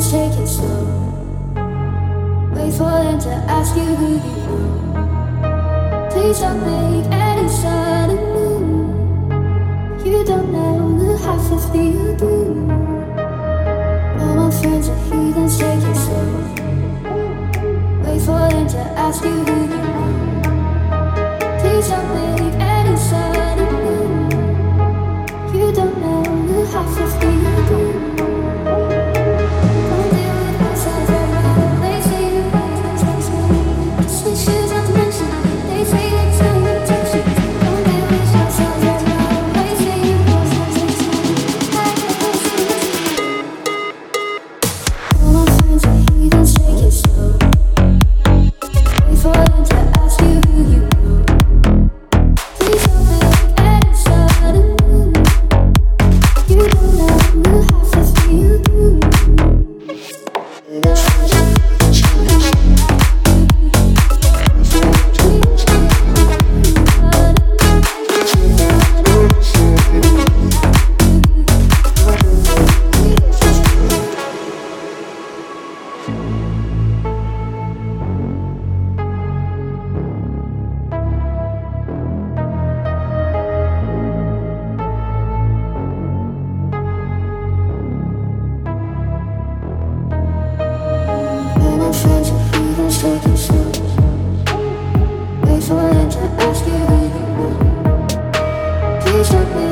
take it slow. Wait for them to ask you who you know. Please don't make any sudden move. You don't know the half of the you do. All my friends are heathens, take it slow. Wait for them to ask you who you know. Please don't make any sudden move. You don't know the half of the you do. Wait for them to ask you who you know. Please don't